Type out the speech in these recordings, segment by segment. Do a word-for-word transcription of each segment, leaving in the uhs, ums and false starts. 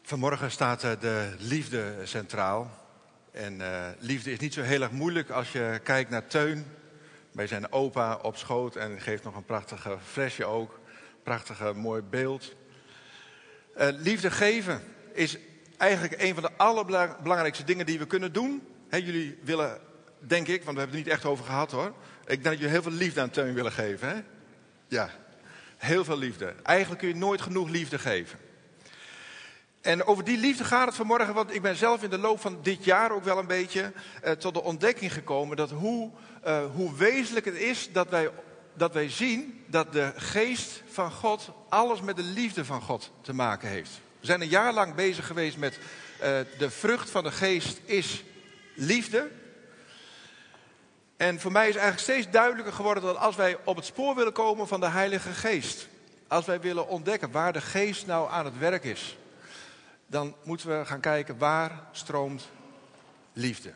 Vanmorgen staat uh, de liefde centraal. En uh, liefde is niet zo heel erg moeilijk als je kijkt naar Teun bij zijn opa op schoot. En geeft nog een prachtige flesje ook. Prachtige, mooi beeld. Uh, liefde geven is eigenlijk een van de allerbelangrijkste dingen die we kunnen doen. He, jullie willen, denk ik, want we hebben het er niet echt over gehad hoor. Ik denk dat jullie heel veel liefde aan Teun willen geven. Hè? Ja, heel veel liefde. Eigenlijk kun je nooit genoeg liefde geven. En over die liefde gaat het vanmorgen, want ik ben zelf in de loop van dit jaar ook wel een beetje uh, tot de ontdekking gekomen dat hoe, uh, hoe wezenlijk het is dat wij, dat wij zien dat de geest van God alles met de liefde van God te maken heeft. We zijn een jaar lang bezig geweest met uh, de vrucht van de geest is liefde. En voor mij is eigenlijk steeds duidelijker geworden dat als wij op het spoor willen komen van de Heilige Geest, als wij willen ontdekken waar de geest nou aan het werk is, dan moeten we gaan kijken waar stroomt liefde.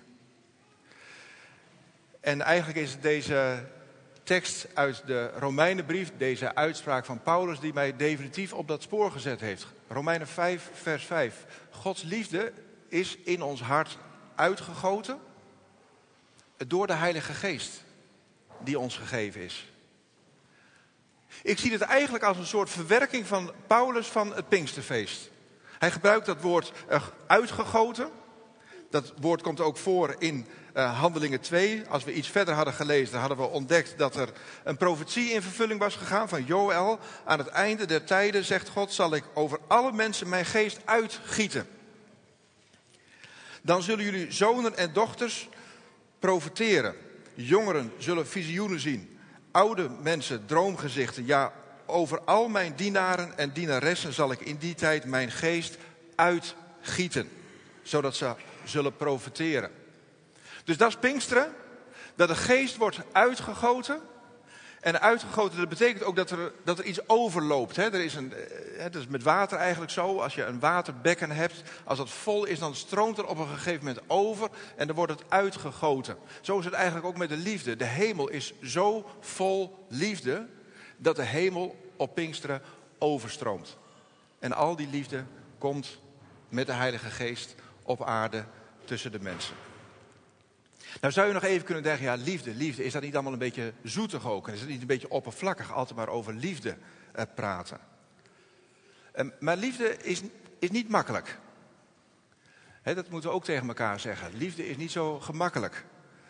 En eigenlijk is het deze tekst uit de Romeinenbrief, deze uitspraak van Paulus, die mij definitief op dat spoor gezet heeft. Romeinen vijf, vers vijf. Gods liefde is in ons hart uitgegoten door de Heilige Geest die ons gegeven is. Ik zie het eigenlijk als een soort verwerking van Paulus van het Pinksterfeest. Hij gebruikt dat woord uh, uitgegoten. Dat woord komt ook voor in uh, Handelingen twee. Als we iets verder hadden gelezen, dan hadden we ontdekt dat er een profetie in vervulling was gegaan van Joël. Aan het einde der tijden, zegt God, zal ik over alle mensen mijn geest uitgieten. Dan zullen jullie zonen en dochters profeteren. Jongeren zullen visioenen zien. Oude mensen droomgezichten, ja, over al mijn dienaren en dienaressen zal ik in die tijd mijn geest uitgieten. Zodat ze zullen profeteren. Dus dat is Pinksteren. Dat de geest wordt uitgegoten. En uitgegoten, dat betekent ook dat er, dat er iets overloopt. Hè. Er is een, het is met water eigenlijk zo. Als je een waterbekken hebt, als dat vol is, dan stroomt er op een gegeven moment over. En dan wordt het uitgegoten. Zo is het eigenlijk ook met de liefde. De hemel is zo vol liefde dat de hemel op Pinksteren overstroomt. En al die liefde komt met de Heilige Geest op aarde tussen de mensen. Nou zou je nog even kunnen denken, ja, liefde, liefde, is dat niet allemaal een beetje zoetig ook? En is het niet een beetje oppervlakkig, altijd maar over liefde eh, praten? Um, maar liefde is, is niet makkelijk. He, dat moeten we ook tegen elkaar zeggen. Liefde is niet zo gemakkelijk.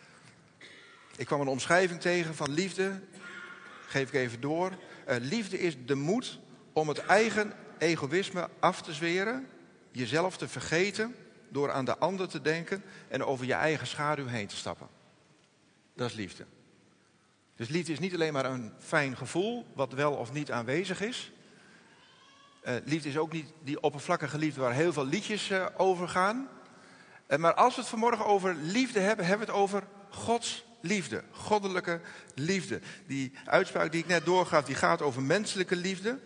Ik kwam een omschrijving tegen van liefde, geef ik even door. Uh, liefde is de moed om het eigen egoïsme af te zweren, jezelf te vergeten door aan de ander te denken en over je eigen schaduw heen te stappen. Dat is liefde. Dus liefde is niet alleen maar een fijn gevoel, wat wel of niet aanwezig is. Uh, liefde is ook niet die oppervlakkige liefde waar heel veel liedjes uh, over gaan. Uh, maar als we het vanmorgen over liefde hebben, hebben we het over Gods liefde. Goddelijke liefde. Die uitspraak die ik net doorgaf, die gaat over menselijke liefde.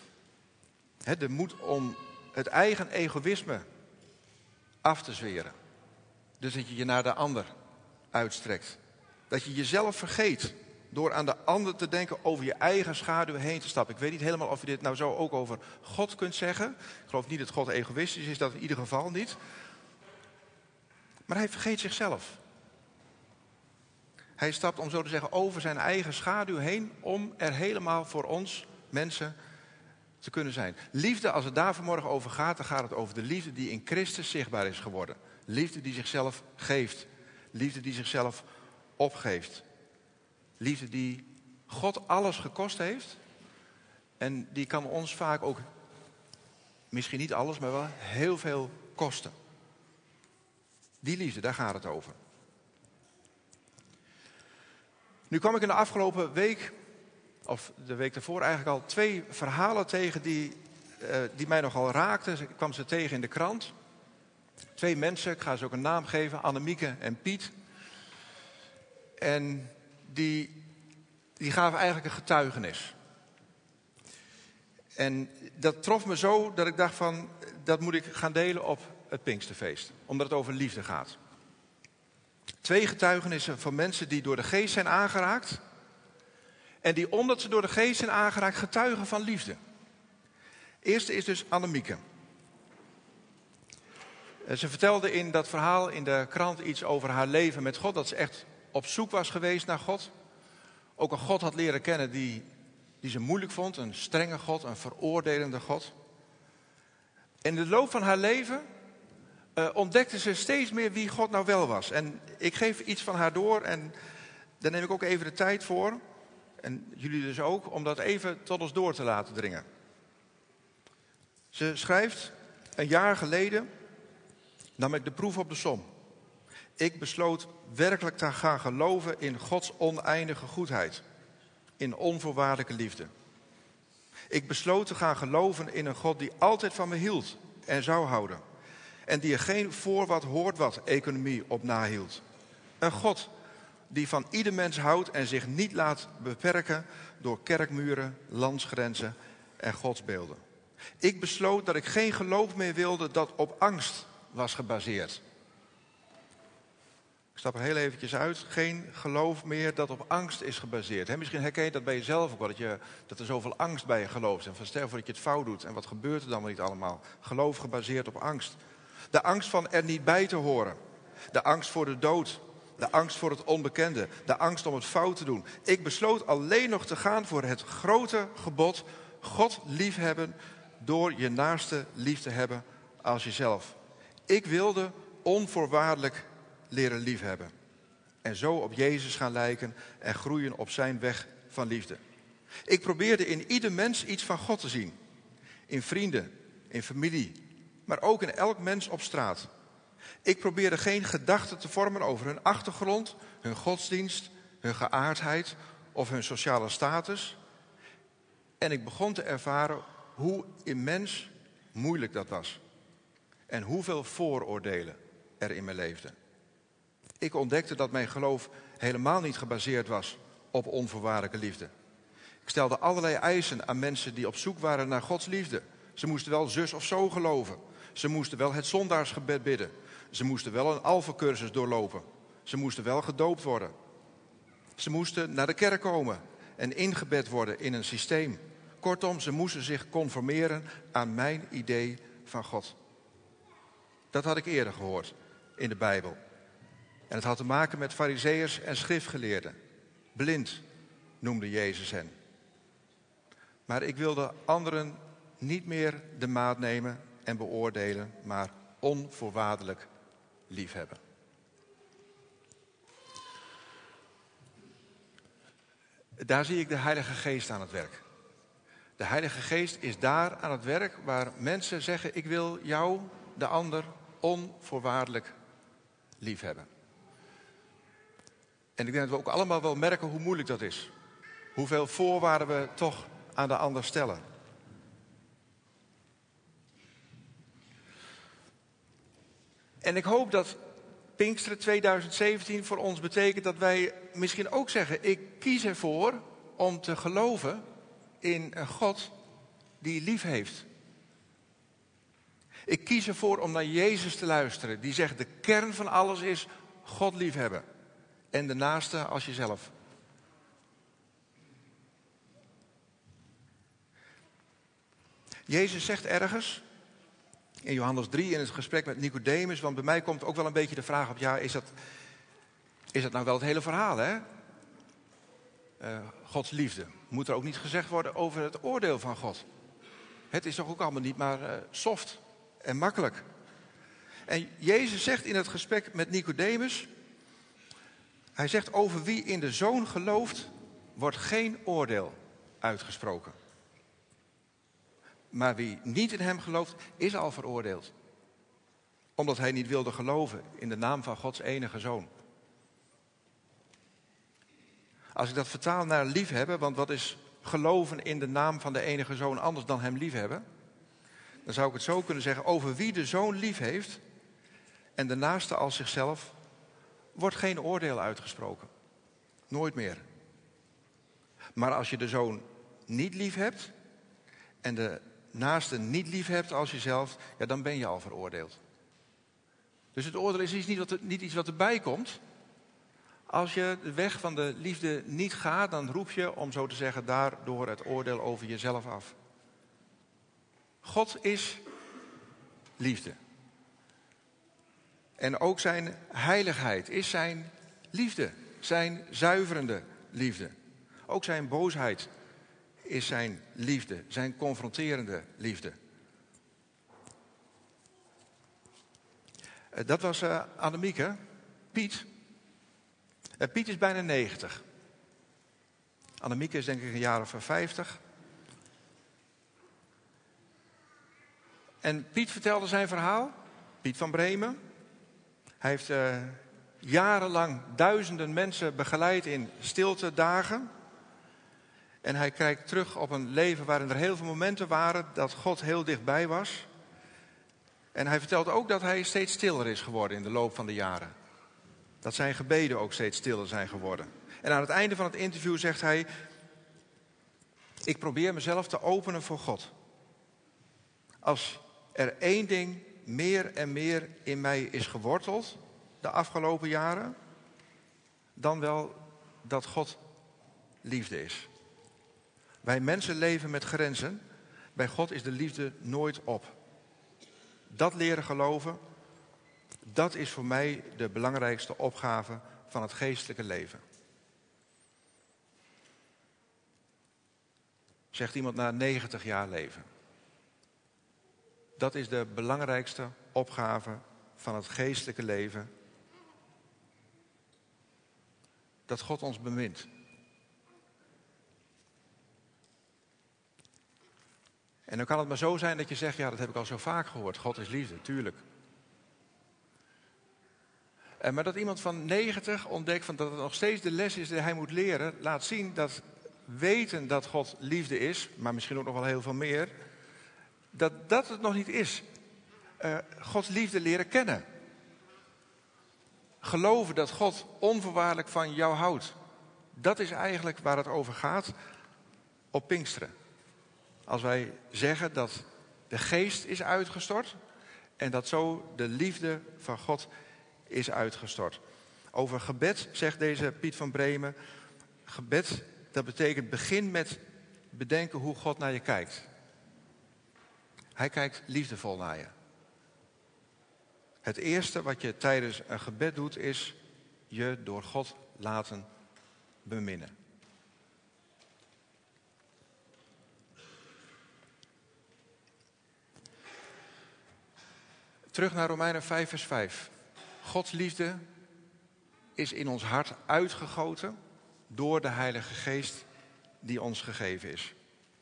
He, de moed om het eigen egoïsme af te zweren. Dus dat je je naar de ander uitstrekt. Dat je jezelf vergeet door aan de ander te denken, over je eigen schaduw heen te stappen. Ik weet niet helemaal of je dit nou zo ook over God kunt zeggen. Ik geloof niet dat God egoïstisch is, dat in ieder geval niet. Maar hij vergeet zichzelf. Hij stapt, om zo te zeggen, over zijn eigen schaduw heen om er helemaal voor ons mensen te kunnen zijn. Liefde, als het daar vanmorgen over gaat, dan gaat het over de liefde die in Christus zichtbaar is geworden. Liefde die zichzelf geeft. Liefde die zichzelf opgeeft. Liefde die God alles gekost heeft. En die kan ons vaak ook, misschien niet alles, maar wel heel veel kosten. Die liefde, daar gaat het over. Nu kwam ik in de afgelopen week, of de week daarvoor eigenlijk al, twee verhalen tegen die, uh, die mij nogal raakten. Ik kwam ze tegen in de krant. Twee mensen, ik ga ze ook een naam geven, Annemieke en Piet. En die, die gaven eigenlijk een getuigenis. En dat trof me zo dat ik dacht van, dat moet ik gaan delen op het Pinksterfeest. Omdat het over liefde gaat. Twee getuigenissen van mensen die door de geest zijn aangeraakt. En die omdat ze door de geest zijn aangeraakt getuigen van liefde. Eerste is dus Annemieke. Ze vertelde in dat verhaal in de krant iets over haar leven met God. Dat ze echt op zoek was geweest naar God. Ook een God had leren kennen die, die ze moeilijk vond. Een strenge God, een veroordelende God. En in de loop van haar leven uh, ontdekte ze steeds meer wie God nou wel was. En ik geef iets van haar door en daar neem ik ook even de tijd voor. En jullie dus ook, om dat even tot ons door te laten dringen. Ze schrijft, een jaar geleden nam ik de proef op de som. Ik besloot werkelijk te gaan geloven in Gods oneindige goedheid. In onvoorwaardelijke liefde. Ik besloot te gaan geloven in een God die altijd van me hield en zou houden. En die er geen voor wat hoort wat economie op nahield. Een God die van ieder mens houdt en zich niet laat beperken door kerkmuren, landsgrenzen en godsbeelden. Ik besloot dat ik geen geloof meer wilde dat op angst was gebaseerd. Ik stap er heel eventjes uit. Geen geloof meer dat op angst is gebaseerd. He, misschien herken je dat bij jezelf ook wel. Dat, je, dat er zoveel angst bij je gelooft. En van stel voor dat je het fout doet. En wat gebeurt er dan wel niet allemaal? Geloof gebaseerd op angst. De angst van er niet bij te horen. De angst voor de dood. De angst voor het onbekende. De angst om het fout te doen. Ik besloot alleen nog te gaan voor het grote gebod. God liefhebben door je naaste lief te hebben als jezelf. Ik wilde onvoorwaardelijk leren liefhebben. En zo op Jezus gaan lijken en groeien op zijn weg van liefde. Ik probeerde in ieder mens iets van God te zien. In vrienden, in familie, maar ook in elk mens op straat. Ik probeerde geen gedachten te vormen over hun achtergrond, hun godsdienst, hun geaardheid of hun sociale status. En ik begon te ervaren hoe immens moeilijk dat was. En hoeveel vooroordelen er in me leefden. Ik ontdekte dat mijn geloof helemaal niet gebaseerd was op onvoorwaardelijke liefde. Ik stelde allerlei eisen aan mensen die op zoek waren naar Gods liefde. Ze moesten wel zus of zo geloven. Ze moesten wel het zondaarsgebed bidden. Ze moesten wel een alfacursus doorlopen. Ze moesten wel gedoopt worden. Ze moesten naar de kerk komen en ingebed worden in een systeem. Kortom, ze moesten zich conformeren aan mijn idee van God. Dat had ik eerder gehoord in de Bijbel. En het had te maken met farizeeërs en schriftgeleerden. Blind noemde Jezus hen. Maar ik wilde anderen niet meer de maat nemen en beoordelen, maar onvoorwaardelijk liefhebben. Daar zie ik de Heilige Geest aan het werk. De Heilige Geest is daar aan het werk waar mensen zeggen: ik wil jou, de ander, onvoorwaardelijk liefhebben. En ik denk dat we ook allemaal wel merken hoe moeilijk dat is. Hoeveel voorwaarden we toch aan de ander stellen. En ik hoop dat Pinksteren tweeduizend zeventien voor ons betekent dat wij misschien ook zeggen: ik kies ervoor om te geloven in een God die lief heeft. Ik kies ervoor om naar Jezus te luisteren. Die zegt: de kern van alles is God liefhebben. En de naaste als jezelf. Jezus zegt ergens in Johannes drie in het gesprek met Nicodemus, want bij mij komt ook wel een beetje de vraag op: ja, is dat, is dat nou wel het hele verhaal, hè? Uh, Gods liefde. Moet er ook niet gezegd worden over het oordeel van God? Het is toch ook allemaal niet maar uh, soft en makkelijk. En Jezus zegt in het gesprek met Nicodemus, hij zegt: over wie in de Zoon gelooft, wordt geen oordeel uitgesproken. Maar wie niet in hem gelooft, is al veroordeeld. Omdat hij niet wilde geloven in de naam van Gods enige Zoon. Als ik dat vertaal naar liefhebben, want wat is geloven in de naam van de enige Zoon anders dan hem liefhebben? Dan zou ik het zo kunnen zeggen: over wie de Zoon lief heeft en de naaste als zichzelf, wordt geen oordeel uitgesproken. Nooit meer. Maar als je de Zoon niet lief hebt en de naaste niet lief hebt als jezelf, ja, dan ben je al veroordeeld. Dus het oordeel is niet, wat er, niet iets wat erbij komt. Als je de weg van de liefde niet gaat, dan roep je, om zo te zeggen, daardoor het oordeel over jezelf af. God is liefde. En ook zijn heiligheid is zijn liefde, zijn zuiverende liefde. Ook zijn boosheid is zijn liefde, zijn confronterende liefde. Dat was uh, Annemieke. Piet. Uh, Piet is bijna negentig. Annemieke is denk ik een jaar of vijftig. En Piet vertelde zijn verhaal. Piet van Bremen. Hij heeft uh, jarenlang duizenden mensen begeleid in stilte dagen. En hij kijkt terug op een leven waarin er heel veel momenten waren dat God heel dichtbij was. En hij vertelt ook dat hij steeds stiller is geworden in de loop van de jaren. Dat zijn gebeden ook steeds stiller zijn geworden. En aan het einde van het interview zegt hij: ik probeer mezelf te openen voor God. Als er één ding meer en meer in mij is geworteld de afgelopen jaren, dan wel dat God liefde is. Wij mensen leven met grenzen. Bij God is de liefde nooit op. Dat leren geloven, dat is voor mij de belangrijkste opgave van het geestelijke leven. Zegt iemand na negentig jaar leven. Dat is de belangrijkste opgave van het geestelijke leven. Dat God ons bemint. En dan kan het maar zo zijn dat je zegt, ja, dat heb ik al zo vaak gehoord. God is liefde, tuurlijk. En maar dat iemand van negentig ontdekt van dat het nog steeds de les is die hij moet leren, laat zien dat weten dat God liefde is, maar misschien ook nog wel heel veel meer, dat dat het nog niet is. Uh, Gods liefde leren kennen. Geloven dat God onvoorwaardelijk van jou houdt. Dat is eigenlijk waar het over gaat op Pinksteren. Als wij zeggen dat de geest is uitgestort en dat zo de liefde van God is uitgestort. Over gebed zegt deze Piet van Bremen, gebed, dat betekent begin met bedenken hoe God naar je kijkt. Hij kijkt liefdevol naar je. Het eerste wat je tijdens een gebed doet is je door God laten beminnen. Terug naar Romeinen vijf vers vijf. Gods liefde is in ons hart uitgegoten door de Heilige Geest die ons gegeven is.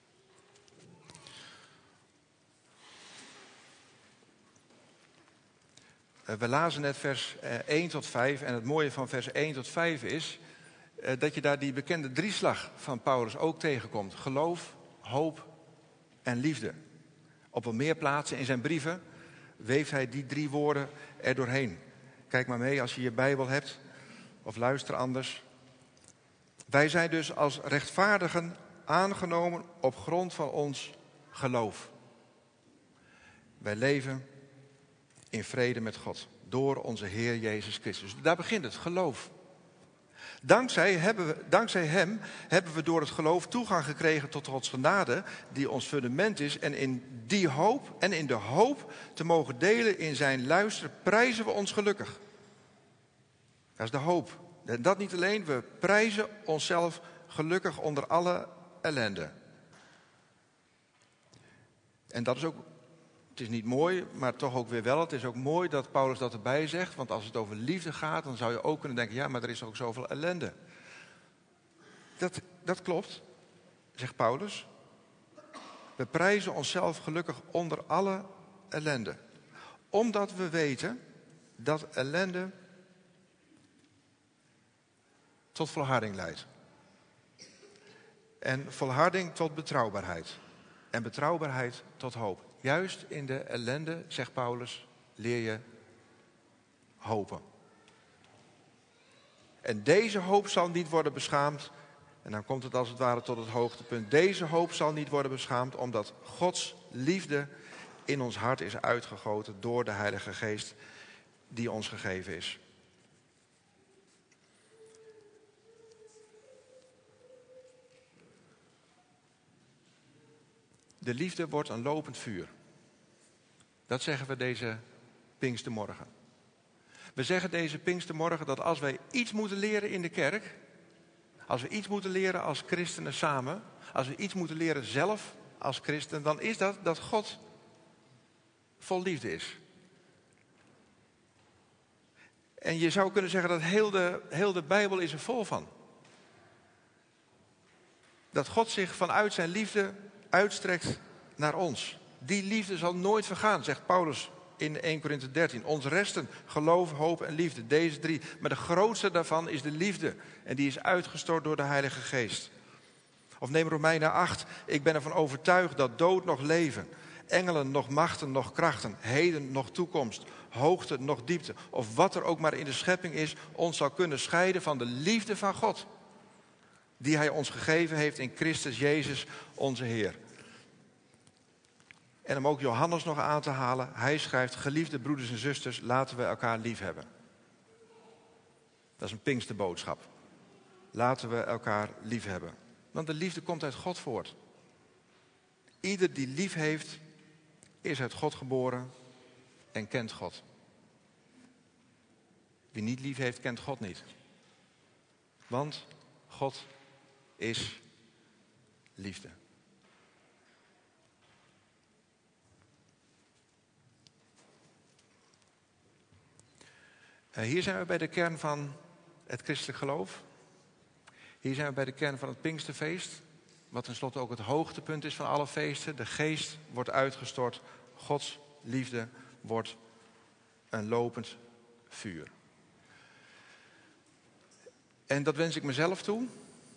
We lazen net vers één tot vijf en het mooie van vers één tot vijf is dat je daar die bekende drieslag van Paulus ook tegenkomt. Geloof, hoop en liefde. Op wel meer plaatsen in zijn brieven weeft hij die drie woorden er doorheen. Kijk maar mee als je je Bijbel hebt of luister anders. Wij zijn dus als rechtvaardigen aangenomen op grond van ons geloof. Wij leven in vrede met God door onze Heer Jezus Christus. Daar begint het, geloof. Dankzij, hebben we, dankzij hem hebben we door het geloof toegang gekregen tot Gods genade, die ons fundament is. En in die hoop en in de hoop te mogen delen in zijn luister prijzen we ons gelukkig. Dat is de hoop. En dat niet alleen, we prijzen onszelf gelukkig onder alle ellende. En dat is ook, het is niet mooi, maar toch ook weer wel. Het is ook mooi dat Paulus dat erbij zegt. Want als het over liefde gaat, dan zou je ook kunnen denken, ja, maar er is ook zoveel ellende. Dat, dat klopt, zegt Paulus. We prijzen onszelf gelukkig onder alle ellende. Omdat we weten dat ellende tot volharding leidt. En volharding tot betrouwbaarheid. En betrouwbaarheid tot hoop. Juist in de ellende, zegt Paulus, leer je hopen. En deze hoop zal niet worden beschaamd. En dan komt het als het ware tot het hoogtepunt. Deze hoop zal niet worden beschaamd omdat Gods liefde in ons hart is uitgegoten door de Heilige Geest die ons gegeven is. De liefde wordt een lopend vuur. Dat zeggen we deze Pinkstermorgen. We zeggen deze Pinkstermorgen dat als wij iets moeten leren in de kerk, als we iets moeten leren als christenen samen, als we iets moeten leren zelf als christen, dan is dat dat God vol liefde is. En je zou kunnen zeggen dat heel de, heel de Bijbel is er vol van. Dat God zich vanuit zijn liefde uitstrekt naar ons. Die liefde zal nooit vergaan, zegt Paulus in Eerste Korinthe dertien. Ons resten geloof, hoop en liefde, deze drie. Maar de grootste daarvan is de liefde. En die is uitgestort door de Heilige Geest. Of neem Romeinen acht. Ik ben ervan overtuigd dat dood nog leven, engelen nog machten nog krachten, heden nog toekomst, hoogte nog diepte, of wat er ook maar in de schepping is, ons zal kunnen scheiden van de liefde van God, die hij ons gegeven heeft in Christus Jezus onze Heer. En om ook Johannes nog aan te halen, hij schrijft: geliefde broeders en zusters, laten we elkaar lief hebben. Dat is een Pinksterboodschap. Laten we elkaar lief hebben. Want de liefde komt uit God voort. Ieder die lief heeft, is uit God geboren en kent God. Wie niet lief heeft, kent God niet. Want God is liefde. Uh, hier zijn we bij de kern van het christelijk geloof. Hier zijn we bij de kern van het Pinksterfeest. Wat tenslotte ook het hoogtepunt is van alle feesten. De geest wordt uitgestort. Gods liefde wordt een lopend vuur. En dat wens ik mezelf toe.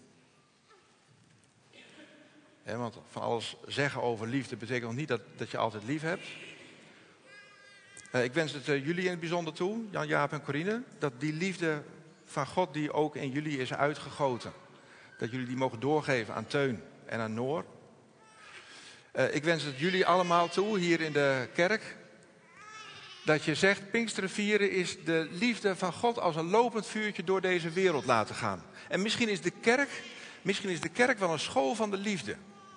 He, want van alles zeggen over liefde betekent nog niet dat, dat je altijd lief hebt. Uh, ik wens het uh, jullie in het bijzonder toe, Jan, Jaap en Corine, dat die liefde van God die ook in jullie is uitgegoten, dat jullie die mogen doorgeven aan Teun en aan Noor. Uh, ik wens het jullie allemaal toe, hier in de kerk, dat je zegt: Pinksteren vieren is de liefde van God als een lopend vuurtje door deze wereld laten gaan. En misschien is de kerk, misschien is de kerk wel een school van de liefde.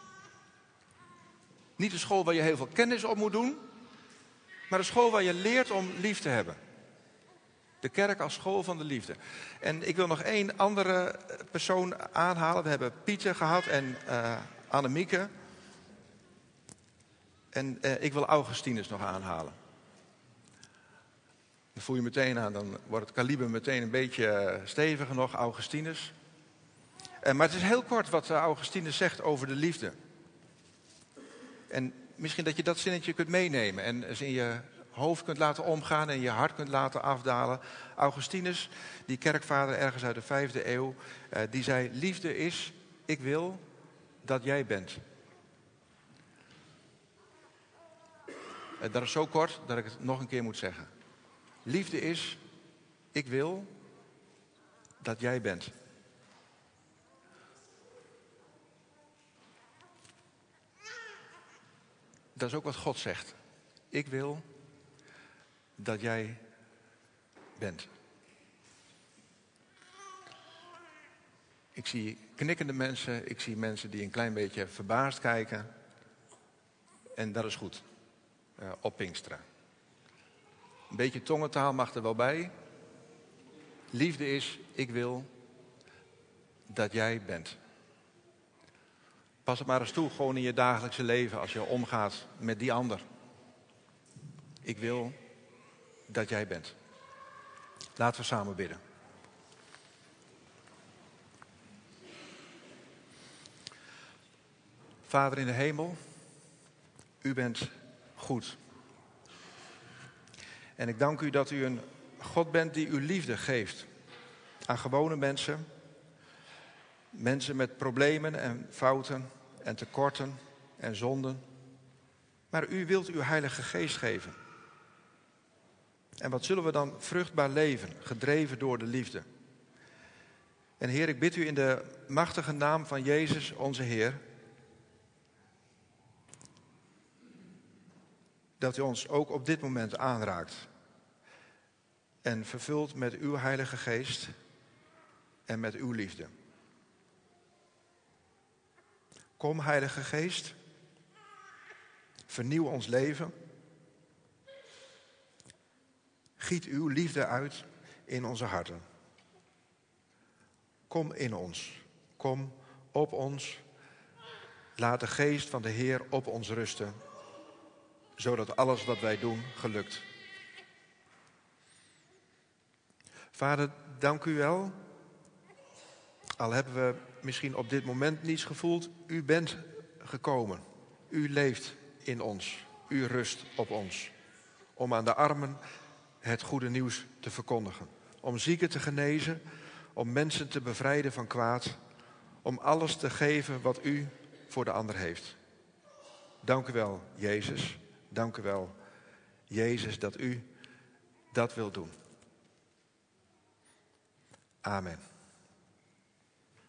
Niet een school waar je heel veel kennis op moet doen, maar een school waar je leert om lief te hebben. De kerk als school van de liefde. En ik wil nog één andere persoon aanhalen. We hebben Pieter gehad en uh, Annemieke. En uh, ik wil Augustinus nog aanhalen. Dan voel je meteen aan, dan wordt het kaliber meteen een beetje steviger nog, Augustinus. Uh, maar het is heel kort wat Augustinus zegt over de liefde. En misschien dat je dat zinnetje kunt meenemen en eens in je hoofd kunt laten omgaan en je hart kunt laten afdalen. Augustinus, die kerkvader ergens uit de vijfde eeuw, uh, die zei: liefde is, ik wil dat jij bent. Uh, dat is zo kort dat ik het nog een keer moet zeggen. Liefde is, ik wil dat jij bent. Dat is ook wat God zegt. Ik wil dat jij bent. Ik zie knikkende mensen, ik zie mensen die een klein beetje verbaasd kijken. En dat is goed, uh, op Pinksteren. Een beetje tongentaal mag er wel bij. Liefde is, ik wil dat jij bent. Pas het maar eens toe, gewoon in je dagelijkse leven, als je omgaat met die ander. Ik wil dat jij bent. Laten we samen bidden. Vader in de hemel, u bent goed. En ik dank u dat u een God bent die uw liefde geeft aan gewone mensen. Mensen met problemen en fouten en tekorten en zonden. Maar u wilt uw Heilige Geest geven. En wat zullen we dan vruchtbaar leven, gedreven door de liefde. En Heer, ik bid u in de machtige naam van Jezus, onze Heer, dat u ons ook op dit moment aanraakt. En vervult met uw Heilige Geest en met uw liefde. Kom, Heilige Geest, vernieuw ons leven. Giet uw liefde uit in onze harten. Kom in ons. Kom op ons. Laat de geest van de Heer op ons rusten, zodat alles wat wij doen gelukt. Vader, dank u wel. Al hebben we misschien op dit moment niets gevoeld, u bent gekomen. U leeft in ons. U rust op ons. Om aan de armen het goede nieuws te verkondigen. Om zieken te genezen. Om mensen te bevrijden van kwaad. Om alles te geven wat u voor de ander heeft. Dank u wel, Jezus. Dank u wel, Jezus, dat u dat wilt doen. Amen.